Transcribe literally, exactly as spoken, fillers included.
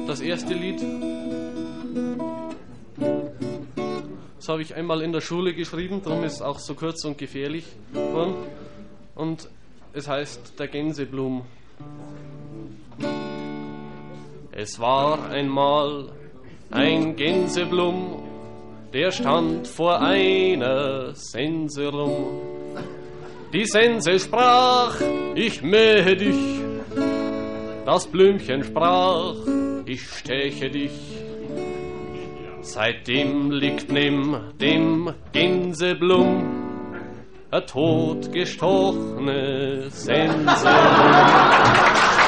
das erste Lied, das habe ich einmal in der Schule geschrieben, darum ist es auch so kurz und gefährlich geworden. Und es heißt Der Gänseblum. Es war einmal ein Gänseblum, der stand vor einer Sense rum. Die Sense sprach, ich mähe dich. Das Blümchen sprach, ich steche dich. Seitdem liegt neben dem Gänseblum eine totgestochene Sense.